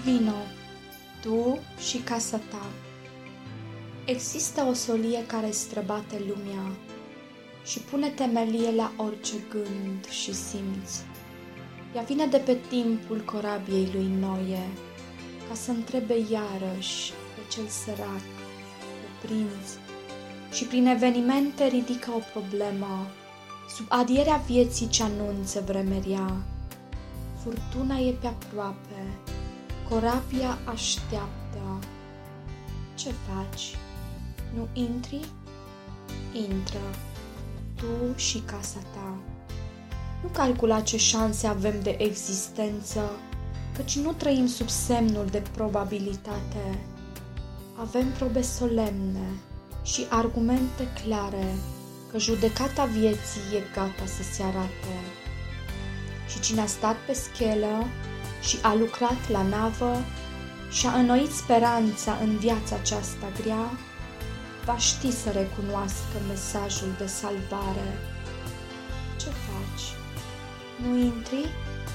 Vino, tu și casa ta. Există o solie care străbate lumea și pune temelie la orice gând și simț. Ea vine de pe timpul corabiei lui Noe, ca să întrebe iarăși pe cel sărac, pe prinț, și prin evenimente ridică o problemă, sub adierea vieții ce anunță vremeria. Furtuna e pe aproape, corabia așteaptă. Ce faci? Nu intri? Intră, tu și casa ta. Nu calcula ce șanse avem de existență, căci nu trăim sub semnul de probabilitate. Avem probe solemne și argumente clare că judecata vieții e gata să se arate. Și cine a stat pe schelă și a lucrat la navă și a înnoit speranța în viața aceasta grea, va ști să recunoască mesajul de salvare. Ce faci? Nu intri?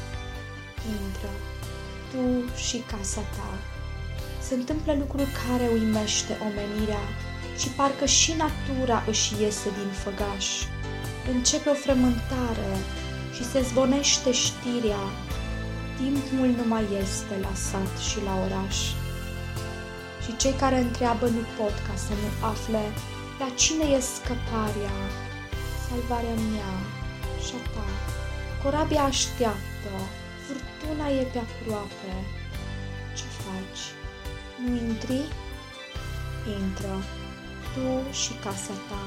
Intră, tu și casa ta. Se întâmplă lucruri care uimește omenirea și parcă și natura își iese din făgaș. Începe o frământare și se zvonește știrea: timpul nu mai este la sat și la oraș. Și cei care întreabă nu pot ca să nu afle la cine e scăparea, salvarea mea și a ta. Corabia așteaptă, furtuna e pe aproape. Ce faci? Nu intri? Intră, tu și casa ta.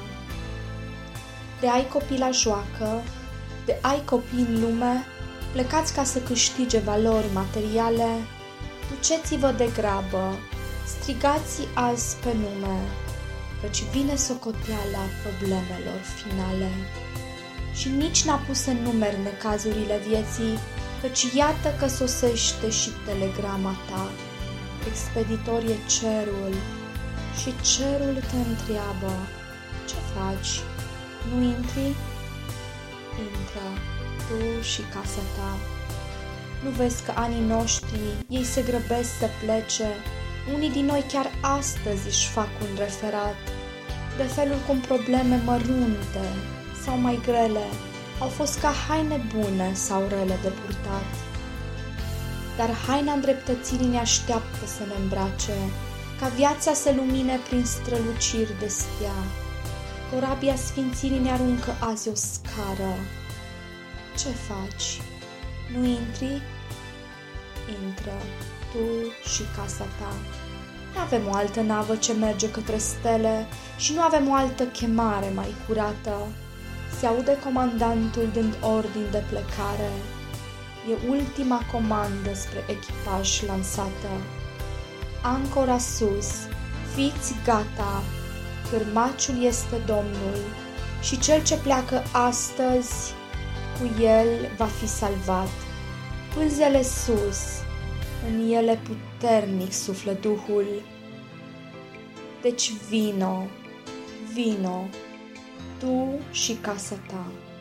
De ai copii la joacă, de ai copii în lume, plecați ca să câștige valori materiale, duceți-vă de grabă, strigați azi pe nume, căci vine socoteala problemelor finale. Și nici n-a pus în număr necazurile vieții, căci iată că sosește și telegrama ta. Expeditor e cerul și cerul te întreabă: ce faci? Nu intri? Intră, tu și casa ta. Nu vezi că anii noștri, ei se grăbesc să plece, unii din noi chiar astăzi își fac un referat de felul cum probleme mărunte sau mai grele au fost ca haine bune sau rele de purtat. Dar haina îndreptățirii ne așteaptă să ne îmbrace, ca viața să lumine prin străluciri de stea. Corabia sfințirii ne aruncă azi o scară. Ce faci? Nu intri? Intră, tu și casa ta. Nu avem o altă navă ce merge către stele și nu avem o altă chemare mai curată. Se aude comandantul dând ordin de plecare. E ultima comandă spre echipaj lansată. Ancora sus, fiți gata, cârmaciul este Domnul și cel ce pleacă astăzi, cu el va fi salvat. Pâlzele sus, în ele puternic suflă Duhul. Deci vino, vino, tu și casa ta.